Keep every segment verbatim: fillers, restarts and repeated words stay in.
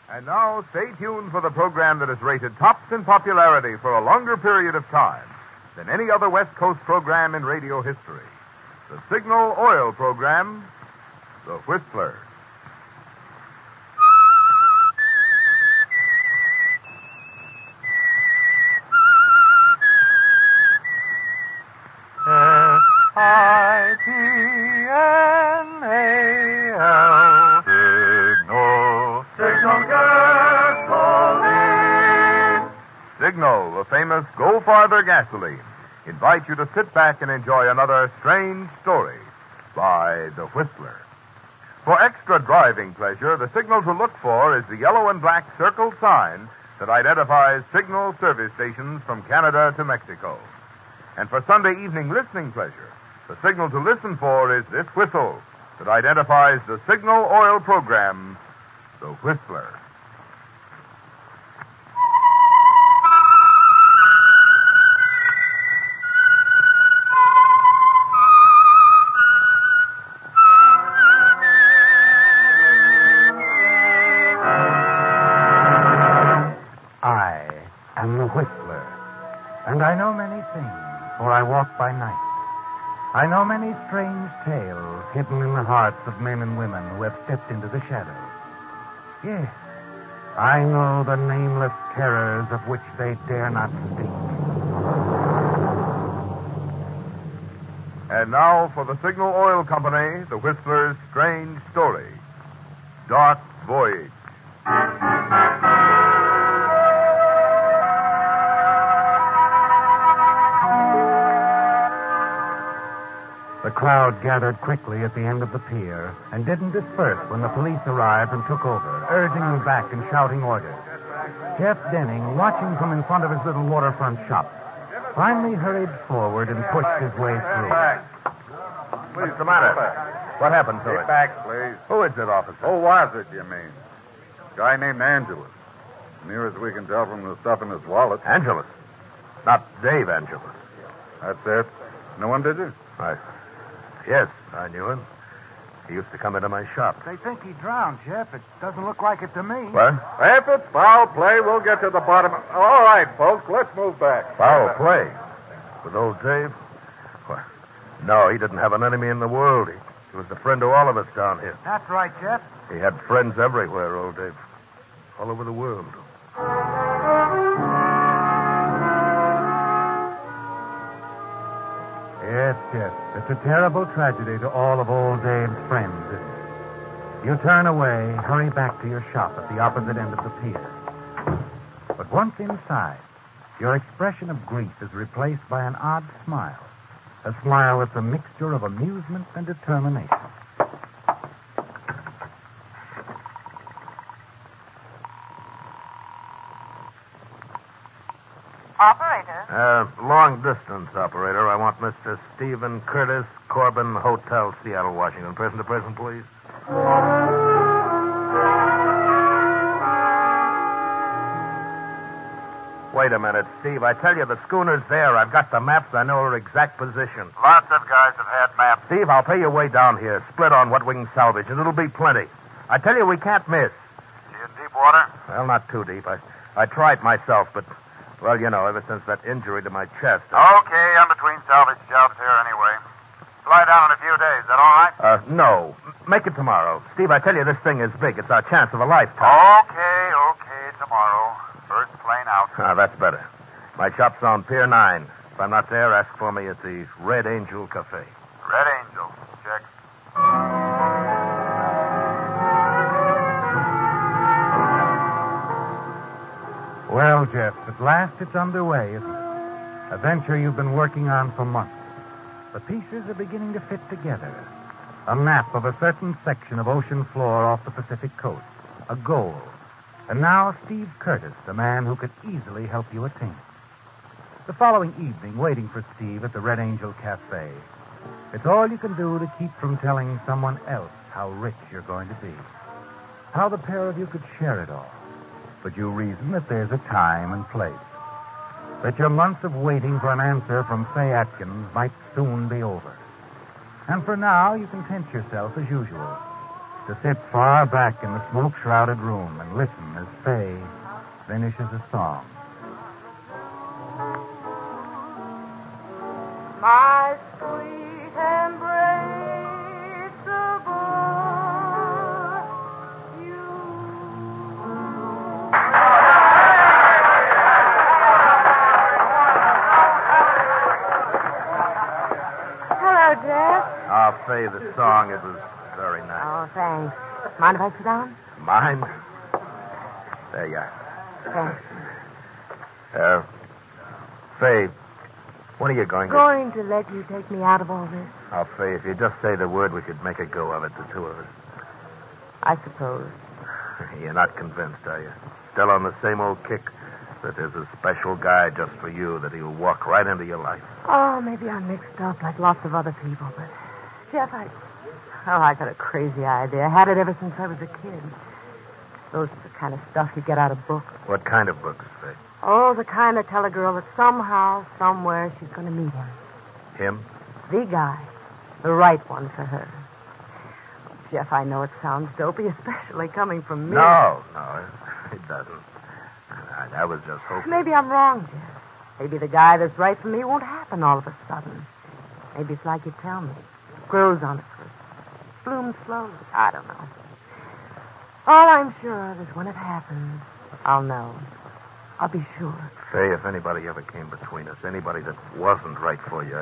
And now, stay tuned for the program that is rated tops in popularity for a longer period of time than any other West Coast program in radio history. The Signal Oil program, The Whistler. S I G N A L. Signal. Signal gasoline. Signal, the famous Go Farther gasoline, invites you to sit back and enjoy another strange story by The Whistler. For extra driving pleasure, the signal to look for is the yellow and black circled sign that identifies signal service stations from Canada to Mexico. And for Sunday evening listening pleasure, the signal to listen for is this whistle that identifies the Signal Oil program, The Whistler. I am the Whistler, and I know many things. For I walk by night. I know many strange tales hidden in the hearts of men and women who have stepped into the shadows. Yes, I know the nameless terrors of which they dare not speak. And now for the Signal Oil Company, the Whistler's strange story, Dark Voyage. The crowd gathered quickly at the end of the pier and didn't disperse when the police arrived and took over, urging them back and shouting orders. Jeff Denning, watching from in front of his little waterfront shop, finally hurried forward and pushed his way through. What's the matter? What happened to Get it? back, please. Who is it, officer? Who was it, you mean? Guy named Angelus. Near as we can tell from the stuff in his wallet. Angelus. Not Dave Angelus. That's it. Know him, did you? I... Yes, I knew him. He used to come into my shop. They think he drowned, Jeff. It doesn't look like it to me. What? If it's foul play, we'll get to the bottom. of... All right, folks, let's move back. Foul play? With old Dave? Well, no, he didn't have an enemy in the world. He, he was a friend to all of us down here. That's right, Jeff. He had friends everywhere, old Dave. All over the world. Yes, Jeff, it's a terrible tragedy to all of old Dave's friends, isn't it? You turn away, hurry back to your shop at the opposite end of the pier. But once inside, your expression of grief is replaced by an odd smile. A smile that's a mixture of amusement and determination. Operator? Uh, long distance operator. I want Mister Stephen Curtis, Corbin Hotel, Seattle, Washington. Person to person, please. Wait a minute, Steve. I tell you, the schooner's there. I've got the maps. I know her exact position. Lots of guys have had maps. Steve, I'll pay you way down here. Split on what we can salvage, and it'll be plenty. I tell you, we can't miss. She in deep water? Well, not too deep. I, I tried myself, but... Well, you know, ever since that injury to my chest... I... Okay, I'm between salvage jobs here anyway. Fly down in a few days. Is that all right? Uh, no. Make it tomorrow. Steve, I tell you, this thing is big. It's our chance of a lifetime. Okay, okay, tomorrow. First plane out. Ah, that's better. My shop's on Pier nine. If I'm not there, ask for me at the Red Angel Cafe. Red Angel. Check. Well, Jeff, at last it's underway, isn't it? A venture you've been working on for months. The pieces are beginning to fit together. A map of a certain section of ocean floor off the Pacific coast. A goal. And now Steve Curtis, the man who could easily help you attain it. The following evening, waiting for Steve at the Red Angel Cafe. It's all you can do to keep from telling someone else how rich you're going to be. How the pair of you could share it all. But you reason that there's a time and place. That your months of waiting for an answer from Fay Atkins might soon be over. And for now, you content yourself as usual. to sit far back in the smoke-shrouded room and listen as Faye finishes a song. My sweet embraceable, you. Hello, Jeff. Oh, Faye, the song, it was very nice. Oh, thanks. Mind if I sit down? Mind? There you are. Thanks. Uh, Faye, when are you going to... Going to let you take me out of all this, Oh, Faye, if you just say the word, we could make a go of it, the two of us. I suppose. You're not convinced, are you? Still on the same old kick that there's a special guy just for you, that he'll walk right into your life. Oh, maybe I'm mixed up like lots of other people, but... Jeff, I... Oh, I got a crazy idea. I had it ever since I was a kid. Those are the kind of stuff you get out of books. What kind of books, Faye? Oh, the kind that tell a girl that somehow, somewhere, she's going to meet him. Him? The guy. The right one for her. Jeff, I know it sounds dopey, especially coming from me. No, no, it doesn't. I, I was just hoping... Maybe I'm wrong, Jeff. Maybe the guy that's right for me won't happen all of a sudden. Maybe it's like you tell me. It grows on us first. Blooms slowly. I don't know. All I'm sure of is when it happens, I'll know. I'll be sure. Faye, if anybody ever came between us, anybody that wasn't right for you, I...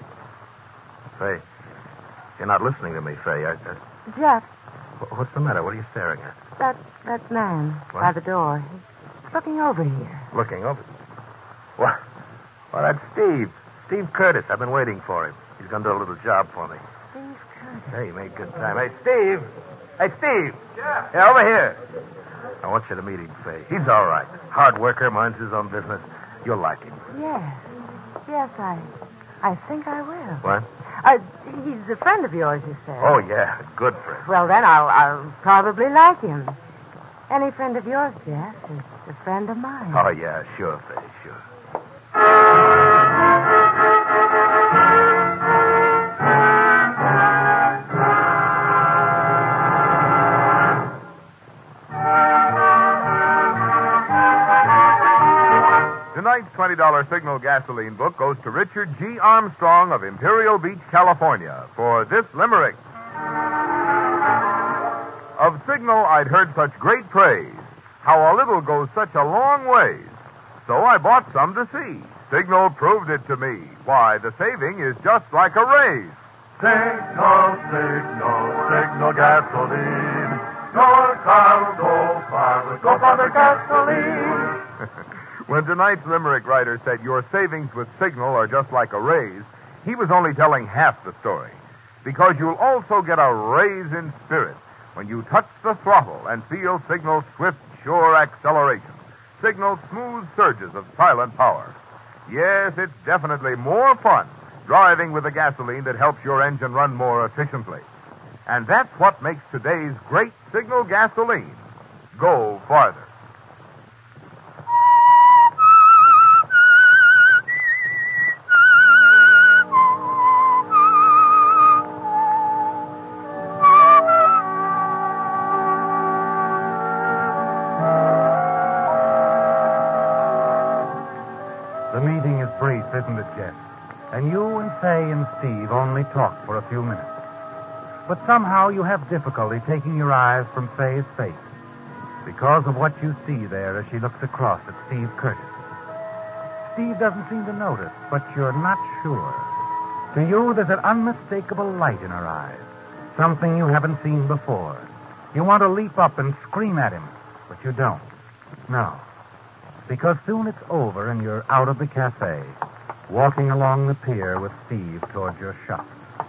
Faye, you're not listening to me, Faye. I, I... Jeff, What's the matter? What are you staring at? that that man What? by the door. He's looking over here. Looking over. What? Well, that's Steve. Steve Curtis. I've been waiting for him. He's going to do a little job for me. Steve Curtis. Hey, you made good time. Hey, Steve. Hey, Steve. Yeah? Yeah, over here. I want you to meet him, Faye. He's all right. Hard worker, minds his own business. You'll like him. Yes. Yes, I I think I will. What? Uh, he's a friend of yours, you said. Oh, yeah. Good friend. Well, then I'll, I'll probably like him. Any friend of yours, Jeff, is a friend of mine. Oh, yeah. Sure, Faye. Sure. Tonight's twenty dollar Signal gasoline book goes to Richard G. Armstrong of Imperial Beach, California, for this limerick. Of Signal I'd heard such great praise, how a little goes such a long ways. So I bought some to see. Signal proved it to me. Why, the saving is just like a raise. Signal, signal, signal gasoline. Your car will go far with go farther gasoline. When tonight's limerick writer said your savings with Signal are just like a raise, he was only telling half the story. Because you'll also get a raise in spirit when you touch the throttle and feel Signal's swift, sure acceleration. Signal's smooth surges of silent power. Yes, it's definitely more fun driving with a gasoline that helps your engine run more efficiently. And that's what makes today's great Signal gasoline go farther. The meeting is brief, isn't it, Jeff? And you and Faye and Steve only talk for a few minutes. But somehow you have difficulty taking your eyes from Faye's face because of what you see there as she looks across at Steve Curtis. Steve doesn't seem to notice, but you're not sure. To you, there's an unmistakable light in her eyes, something you haven't seen before. You want to leap up and scream at him, but you don't. No. Because soon it's over and you're out of the cafe, walking along the pier with Steve toward your shop.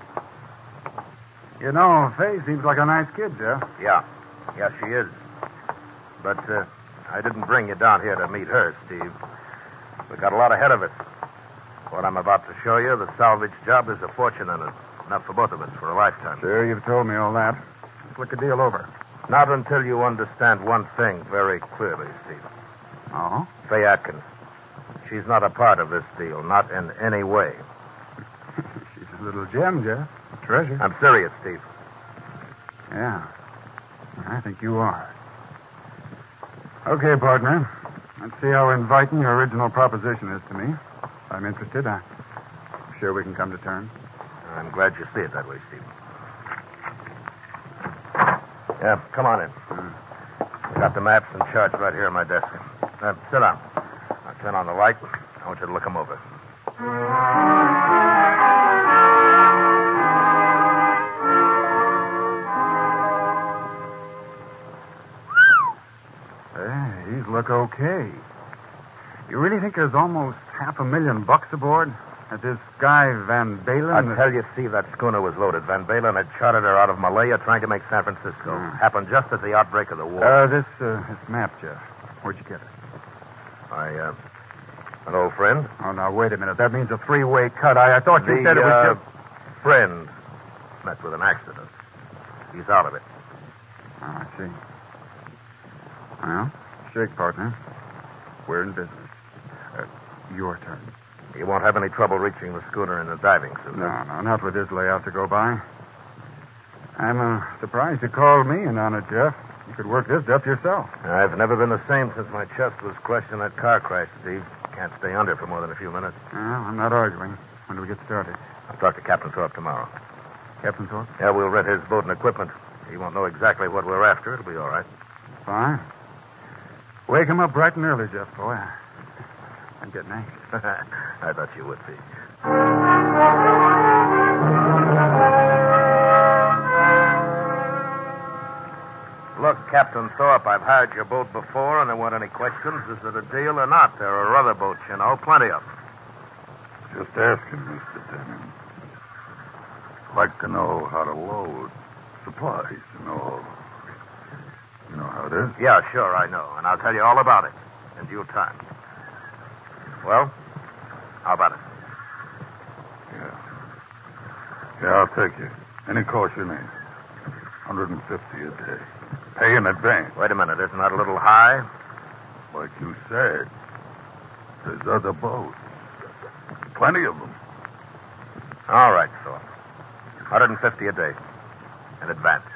You know, Faye seems like a nice kid, Jeff. Yeah. Yeah, she is. But uh, I didn't bring you down here to meet her, Steve. We got a lot ahead of us. What I'm about to show you, the salvage job, is a fortune in it. Enough for both of us for a lifetime. Sure, you've told me all that. Let's look the deal over. Not until you understand one thing very clearly, Steve. Oh? Faye Atkins. She's not a part of this deal, not in any way. She's a little gem, Jeff. A treasure. I'm serious, Steve. Yeah. I think you are. Okay, partner. Let's see how inviting your original proposition is to me. If I'm interested, I'm sure we can come to terms. I'm glad you see it that way, Steve. Yeah, come on in. Hmm. I got the maps and charts right here on my desk. Uh, sit down. I'll turn on the light. I want you to look them over. Hey, these look okay. You really think there's almost half a million bucks aboard? That this guy, Van Balen... I tell you, Steve, that schooner was loaded. Van Balen had chartered her out of Malaya trying to make San Francisco. Hmm. Happened just at the outbreak of the war. Uh, this, uh, this map, Jeff. Where'd you get it? I, uh, an old friend. Oh, now, wait a minute. That means a three-way cut. I, I thought you the, said it was uh, just... friend met with an accident. He's out of it. Oh, I see. Well, shake, partner. We're in business. Uh, your turn. You won't have any trouble reaching the schooner in the diving suit. No, no, not with this layout to go by. I'm uh, surprised you called me in on it, Jeff. You could work this up yourself. I've never been the same since my chest was crushed in that car crash, Steve. Can't stay under for more than a few minutes. Well, I'm not arguing. When do we get started? I'll talk to Captain Thorpe tomorrow. Captain Thorpe? Yeah, we'll rent his boat and equipment. He won't know exactly what we're after. It'll be all right. Fine. Wake him up bright and early, Jeff, boy. I'm getting anxious. I thought you would be. Look, Captain Thorpe, I've hired your boat before, and there weren't any questions. Is it a deal or not? There are other boats, you know, plenty of them. Just asking, Mister Denham. Like to know how to load supplies and all. You know how it is? Yeah, sure, I know, and I'll tell you all about it in due time. Well, how about it? Yeah. Yeah, I'll take you. Any cost you need. one hundred fifty a day. Pay in advance. Wait a minute, isn't that a little high? Like you said, there's other boats. Plenty of them. All right, Thorpe. one hundred fifty a day. In advance.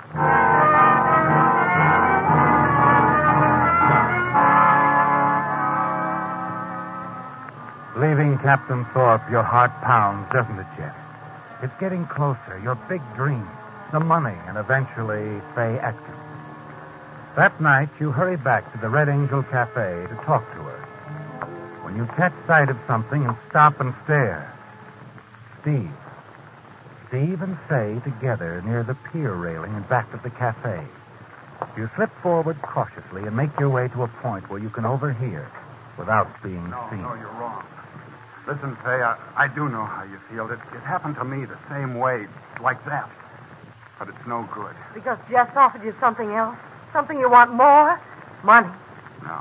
Leaving Captain Thorpe, your heart pounds, doesn't it, Jeff? It's getting closer. Your big dream, the money, and eventually Faye Atkins. That night, you hurry back to the Red Angel Cafe to talk to her. When you catch sight of something and stop and stare, Steve. Steve and Faye together near the pier railing in back of the cafe. You slip forward cautiously and make your way to a point where you can overhear without being No, seen. no, you're wrong. Listen, Faye, I, I do know how you feel. It, it happened to me the same way, like that. But it's no good. Because Jess offered you something else? Something you want more? Money. No.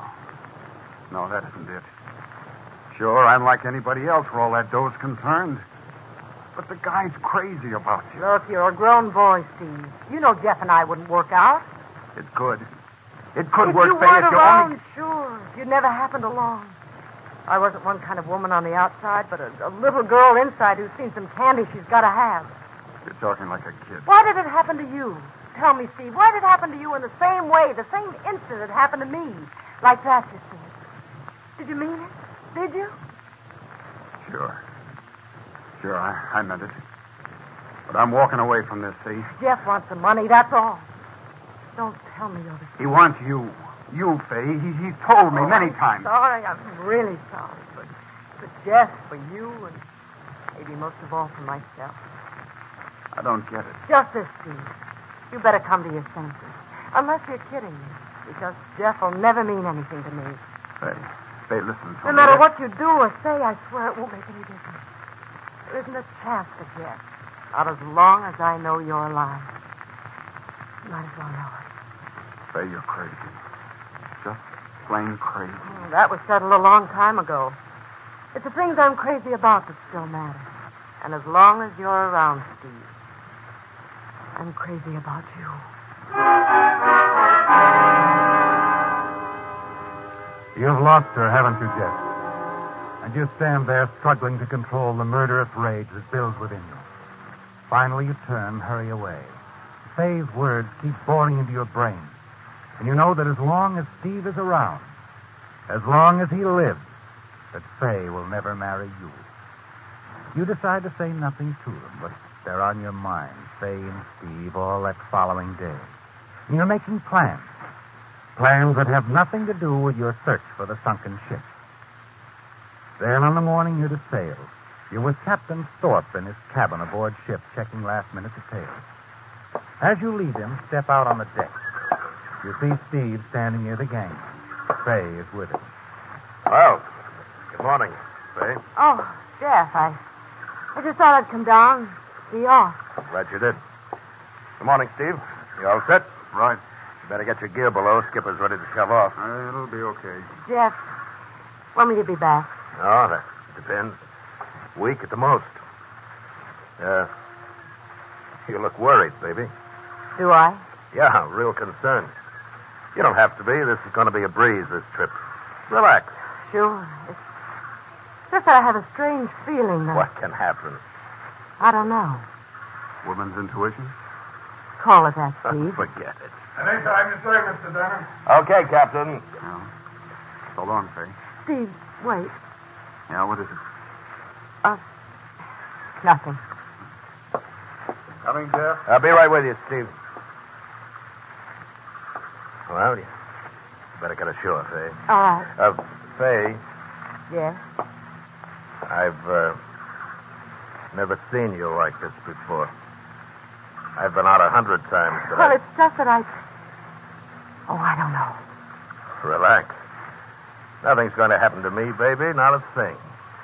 No, that isn't it. Sure, I'm like anybody else where all that dough's concerned. But the guy's crazy about you. Look, you're a grown boy, Steve. You know Jeff and I wouldn't work out. It could. It could if work, you Faye, weren't if you around, only... sure. If you'd never happened along. I wasn't one kind of woman on the outside, but a, a little girl inside who's seen some candy she's got to have. You're talking like a kid. Why did it happen to you? Tell me, Steve, why did it happen to you in the same way, the same instant it happened to me? Like that, you said. Did you mean it? Did you? Sure. Sure, I, I meant it. But I'm walking away from this, see? Jeff wants the money, that's all. Don't tell me you're the... He wants you. You, Faye. He, he's told me Oh, many I'm times. sorry. I'm really sorry. But for Jeff, for you, and maybe most of all for myself. I don't get it. Just this, Steve. You better come to your senses. Unless you're kidding me. Because Jeff will never mean anything to me. Faye, Faye, listen to No me. matter what you do or say, I swear it won't make any difference. There isn't a chance for Jeff. Not as long as I know you're alive. You might as well know it. Faye, you're crazy. Just plain crazy. Oh, that was settled a long time ago. It's the things I'm crazy about that still matter. And as long as you're around, Steve, I'm crazy about you. You've lost her, haven't you, Jeff? And you stand there struggling to control the murderous rage that builds within you. Finally, you turn, hurry away. Faye's words keep boring into your brain. And you know that as long as Steve is around, as long as he lives, that Faye will never marry you. You decide to say nothing to them, but they're on your mind, Faye and Steve, all that following day. And you're making plans. Plans that have nothing to do with your search for the sunken ship. Then on the morning you're to sail, you're with Captain Thorpe in his cabin aboard ship, checking last-minute details. As you leave him, step out on the deck. You see Steve standing near the gang. Faye is with him. Well, good morning, Faye. Oh, Jeff, I, I just thought I'd come down, see you off. Glad you did. Good morning, Steve. You all set? Right. You better get your gear below. Skipper's ready to shove off. Uh, it'll be okay. Jeff, when will you be back? Oh, that depends. Week at the most. Uh, you look worried, baby. Do I? Yeah, real concerned. You don't have to be. This is going to be a breeze, this trip. Relax. Sure. It's just that I have a strange feeling that... What can happen? I don't know. Woman's intuition? Call it that, Steve. Forget it. Anytime you say, Mister Denham. Okay, Captain. No. So long, Faye. Steve, wait. Yeah, what is it? Uh, nothing. Coming, Jeff? I'll be right with you, Steve. Well, you better get ashore, Faye. All right. Uh, Faye, Yes? I've, uh, never seen you like this before. I've been out a hundred times, but Well, I... it's just that I... Oh, I don't know. Relax. Nothing's going to happen to me, baby. Not a thing.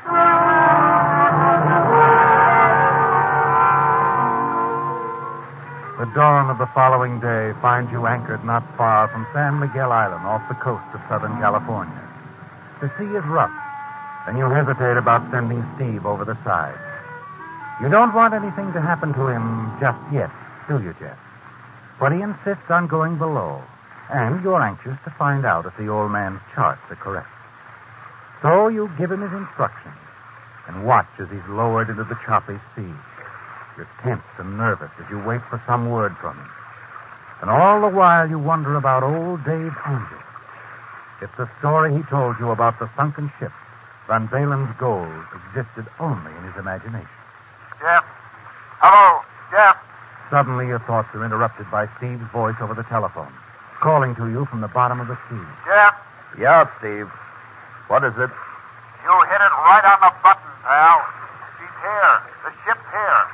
The dawn of the following day finds you anchored not far from San Miguel Island off the coast of Southern California. The sea is rough, and you hesitate about sending Steve over the side. You don't want anything to happen to him just yet, do you, Jeff? But he insists on going below, and you're anxious to find out if the old man's charts are correct. So you give him his instructions and watch as he's lowered into the choppy sea. You're tense and nervous as you wait for some word from him. And all the while you wonder about old Dave Andrews. If the story he told you about the sunken ship, Van Balen's gold, existed only in his imagination. Jeff? Hello, Jeff? Suddenly your thoughts are interrupted by Steve's voice over the telephone, calling to you from the bottom of the sea. Jeff? Yeah, Steve. What is it? You hit it right on the button, pal. She's here. The ship's here.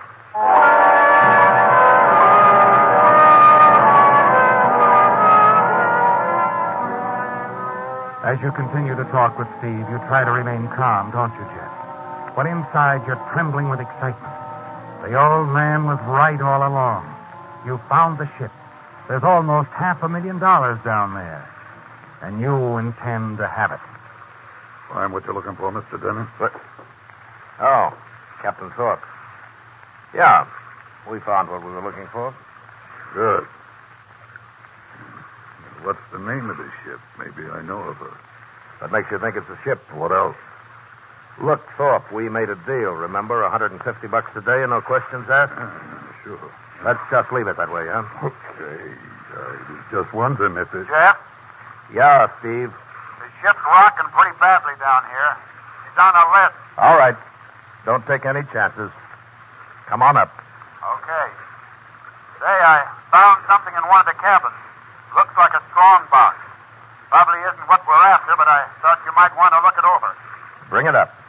As you continue to talk with Steve, you try to remain calm, don't you, Jeff? But inside, you're trembling with excitement. The old man was right all along. You found the ship. There's almost half a million dollars down there. And you intend to have it. Find what you're looking for, Mister Denham? What? Oh, Captain Thorpe. Yeah, we found what we were looking for. Good. What's the name of this ship? Maybe I know of her. What makes you think it's a ship? What else? Look, Thorpe, we made a deal, remember? one hundred fifty bucks a day and no questions asked? Uh, sure. Let's just leave it that way, huh? Okay. I was just wondering if it... Jeff? Yeah, Steve. The ship's rocking pretty badly down here. She's on a list. All right. Don't take any chances. Come on up. Okay. Say, I found something in one of the cabins. Looks like a strong box. Probably isn't what we're after, but I thought you might want to look it over. Bring it up.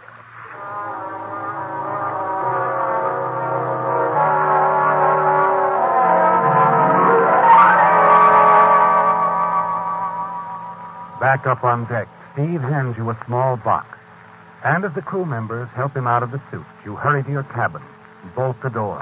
Back up on deck, Steve hands you a small box. And as the crew members help him out of the suit, you hurry to your cabin and bolt the door.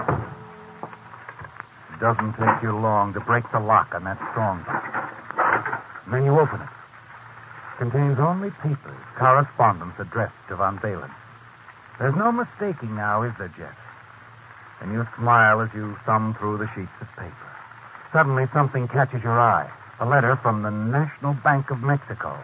It doesn't take you long to break the lock on that strong box. And then you open it. It contains only papers, correspondence addressed to Van Balen. There's no mistaking now, is there, Jeff? And you smile as you thumb through the sheets of paper. Suddenly something catches your eye. A letter from the National Bank of Mexico.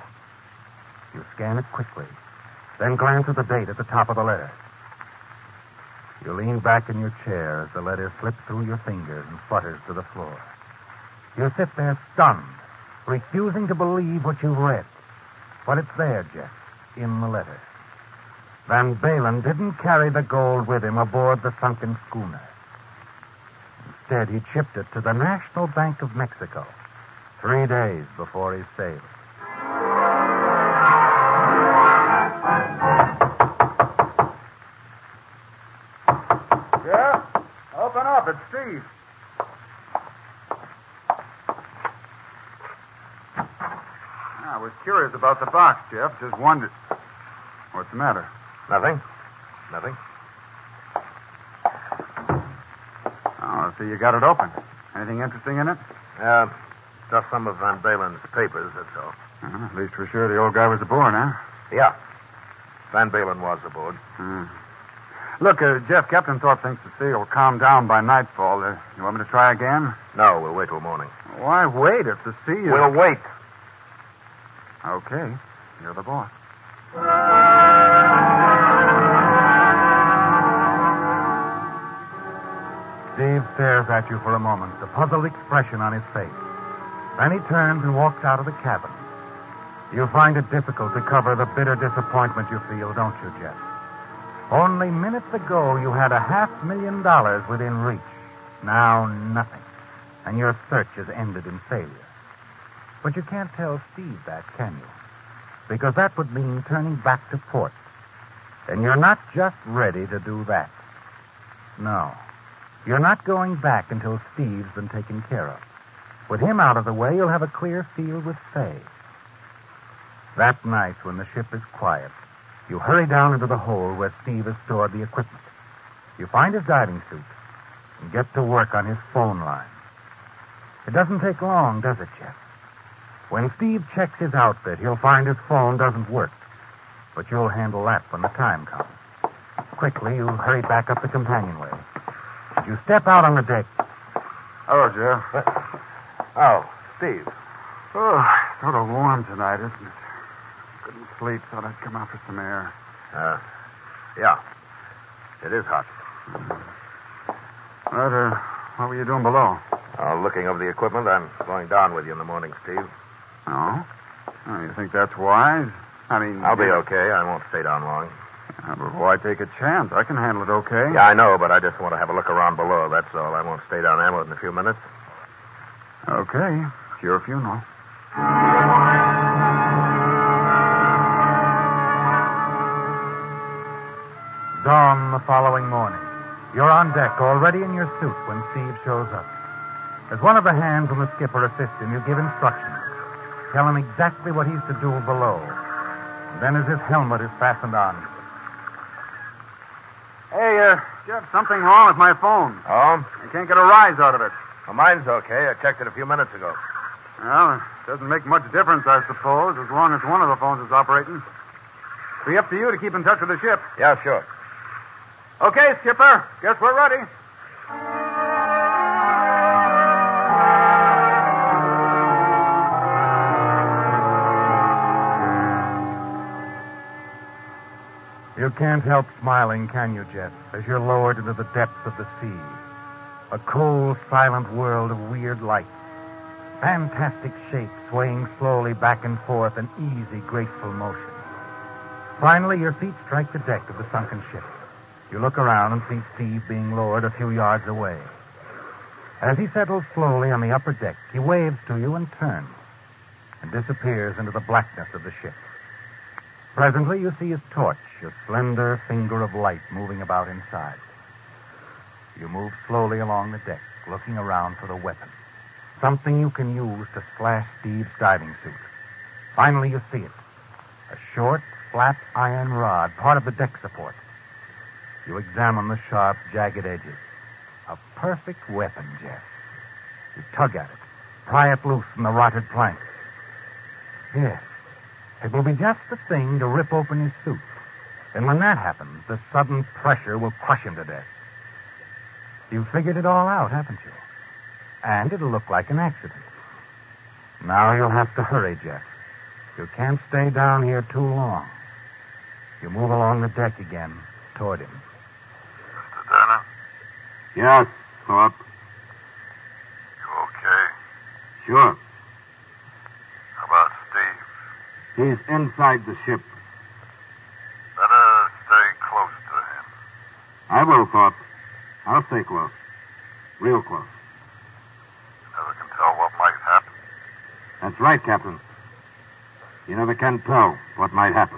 You scan it quickly, then glance at the date at the top of the letter. You lean back in your chair as the letter slips through your fingers and flutters to the floor. You sit there stunned, refusing to believe what you've read. But it's there, Jeff, in the letter. Van Balen didn't carry the gold with him aboard the sunken schooner. Instead, he shipped it to the National Bank of Mexico three days before he sailed. Yeah? Open up. It's Steve. I was curious about the box, Jeff. Just wondered. What's the matter? Nothing. Nothing. Oh, so you got it open. Anything interesting in it? Uh, just some of Van Balen's papers, that's all. Uh, at least we're sure the old guy was aboard, huh? Yeah. Van Balen was aboard. Hmm. Look, uh, Jeff, Captain Thorpe thinks the sea will calm down by nightfall. Uh, you want me to try again? No, we'll wait till morning. Why wait if the sea is... We'll wait. Okay. You're the boss. Steve stares at you for a moment, a puzzled expression on his face. Then he turns and walks out of the cabin. You find it difficult to cover the bitter disappointment you feel, don't you, Jeff? Only minutes ago, you had a half million dollars within reach. Now, nothing. And your search has ended in failure. But you can't tell Steve that, can you? Because that would mean turning back to port. And you're not just ready to do that. No. You're not going back until Steve's been taken care of. With him out of the way, you'll have a clear field with Fay. That night, when the ship is quiet, you hurry down into the hold where Steve has stored the equipment. You find his diving suit and get to work on his phone line. It doesn't take long, does it, Jeff? When Steve checks his outfit, he'll find his phone doesn't work. But you'll handle that when the time comes. Quickly, you hurry back up the companionway. As you step out on the deck... Hello, Jeff. Oh, Steve. Oh, sort of warm tonight, isn't it? Couldn't sleep. Thought I'd come out for some air. Uh, yeah. It is hot. What, uh, what were you doing below? Uh, looking over the equipment. I'm going down with you in the morning, Steve. Oh? Oh, you think that's wise? I mean... I'll be okay. I won't stay down long. Uh, but why take a chance? I can handle it okay. Yeah, I know, but I just want to have a look around below, that's all. I won't stay down there more than a few minutes. Okay. It's your funeral. Dawn the following morning. You're on deck, already in your suit, when Steve shows up. As one of the hands and the skipper assist him, you give instructions. Tell him exactly what he's to do below. And then as his helmet is fastened on. Hey, uh, Jeff, something wrong with my phone. Oh? I can't get a rise out of it. Well, mine's okay. I checked it a few minutes ago. Well, it doesn't make much difference, I suppose, as long as one of the phones is operating. It'll be up to you to keep in touch with the ship. Yeah, sure. Okay, Skipper. Guess we're ready. You can't help smiling, can you, Jeff, as you're lowered into the depths of the sea? A cold, silent world of weird lights. Fantastic shapes swaying slowly back and forth in easy, graceful motion. Finally, your feet strike the deck of the sunken ship. You look around and see Steve being lowered a few yards away. As he settles slowly on the upper deck, he waves to you and turns and disappears into the blackness of the ship. Presently, you see his torch, a slender finger of light moving about inside. You move slowly along the deck, looking around for the weapon. Something you can use to slash Steve's diving suit. Finally, you see it. A short, flat iron rod, part of the deck support. You examine the sharp, jagged edges. A perfect weapon, Jeff. You tug at it, pry it loose from the rotted plank. Yes, it will be just the thing to rip open his suit. And when that happens, the sudden pressure will crush him to death. You've figured it all out, haven't you? And it'll look like an accident. Now you'll have to hurry, Jeff. You can't stay down here too long. You move along the deck again, toward him. Mister Yes, Thorpe. You okay? Sure. How about Steve? He's inside the ship. Better stay close to him. I will, Thorpe. I'll stay close. Real close. You never can tell what might happen. That's right, Captain. You never can tell what might happen.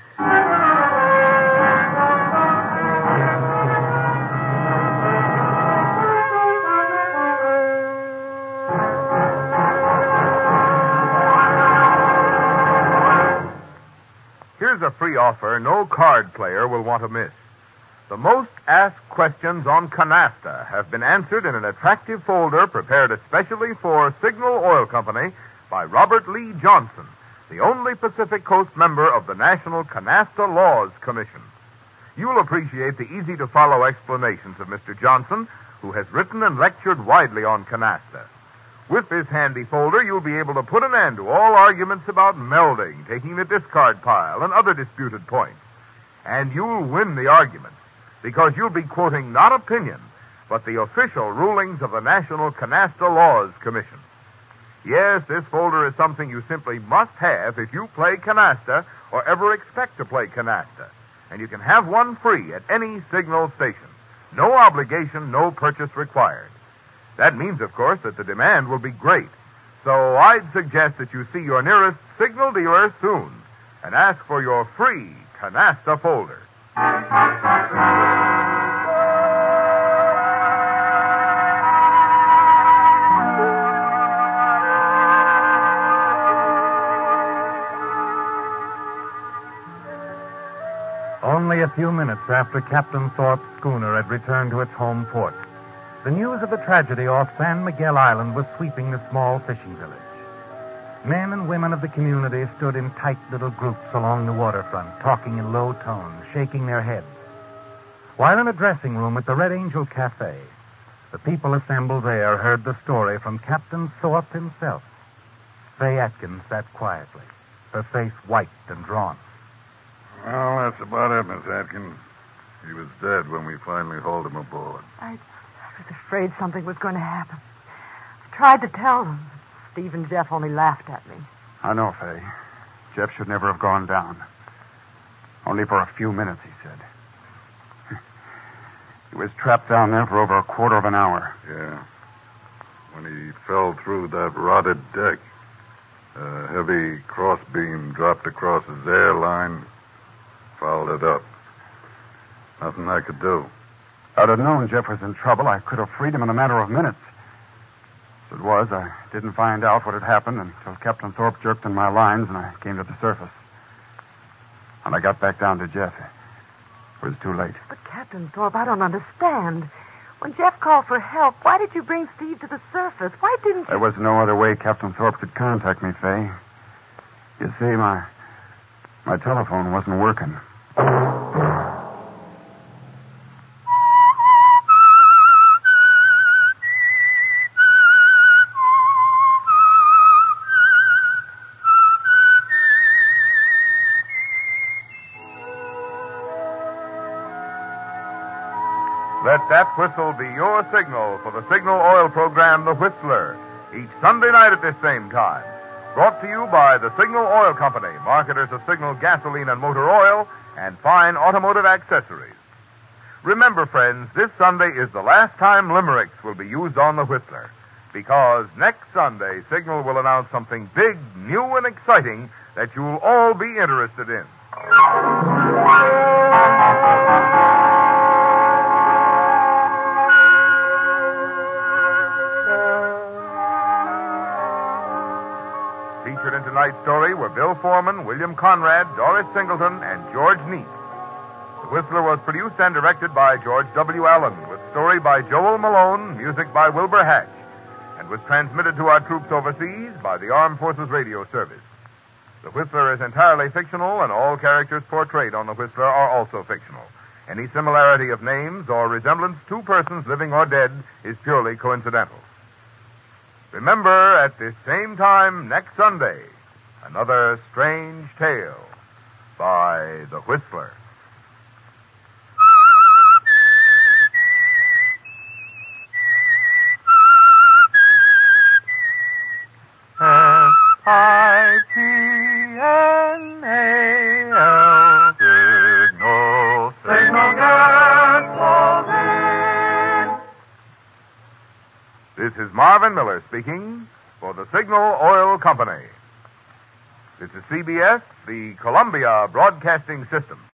Here's a free offer no card player will want to miss. The most asked questions on Canasta have been answered in an attractive folder prepared especially for Signal Oil Company by Robert Lee Johnson, the only Pacific Coast member of the National Canasta Laws Commission. You'll appreciate the easy-to-follow explanations of Mister Johnson, who has written and lectured widely on Canasta. With this handy folder, you'll be able to put an end to all arguments about melding, taking the discard pile, and other disputed points. And you'll win the argument, because you'll be quoting not opinion, but the official rulings of the National Canasta Laws Commission. Yes, this folder is something you simply must have if you play canasta or ever expect to play canasta. And you can have one free at any Signal station. No obligation, no purchase required. That means, of course, that the demand will be great. So I'd suggest that you see your nearest Signal dealer soon and ask for your free canasta folder. Only a few minutes after Captain Thorpe's schooner had returned to its home port, the news of the tragedy off San Miguel Island was sweeping the small fishing village. Men and women of the community stood in tight little groups along the waterfront, talking in low tones, shaking their heads. While in a dressing room at the Red Angel Cafe, the people assembled there heard the story from Captain Thorpe himself. Faye Atkins sat quietly, her face white and drawn. Well, that's about it, Miss Atkins. He was dead when we finally hauled him aboard. I, I was afraid something was going to happen. I tried to tell them. Steve and Jeff only laughed at me. I know, Faye. Jeff should never have gone down. Only for a few minutes, he said. He was trapped down there for over a quarter of an hour. Yeah. When he fell through that rotted deck, a heavy crossbeam dropped across his airline, fouled it up. Nothing I could do. I'd have known Jeff was in trouble. I could have freed him in a matter of minutes. As it was, I didn't find out what had happened until Captain Thorpe jerked in my lines and I came to the surface. When I got back down to Jeff, it was too late. But, Captain Thorpe, I don't understand. When Jeff called for help, why did you bring Steve to the surface? Why didn't you... There was no other way Captain Thorpe could contact me, Faye. You see, my... my telephone wasn't working. Let that whistle be your signal for the Signal Oil program, The Whistler, each Sunday night at this same time. Brought to you by the Signal Oil Company, marketers of Signal gasoline and motor oil and fine automotive accessories. Remember, friends, this Sunday is the last time limericks will be used on The Whistler, because next Sunday, Signal will announce something big, new, and exciting that you'll all be interested in. Featured in tonight's story were Bill Foreman, William Conrad, Doris Singleton, and George Neat. The Whistler was produced and directed by George W. Allen, with story by Joel Malone, music by Wilbur Hatch, and was transmitted to our troops overseas by the Armed Forces Radio Service. The Whistler is entirely fictional, and all characters portrayed on The Whistler are also fictional. Any similarity of names or resemblance to persons living or dead is purely coincidental. Remember, at this same time next Sunday, another strange tale by The Whistler. This is Marvin Miller speaking for the Signal Oil Company. This is C B S, the Columbia Broadcasting System.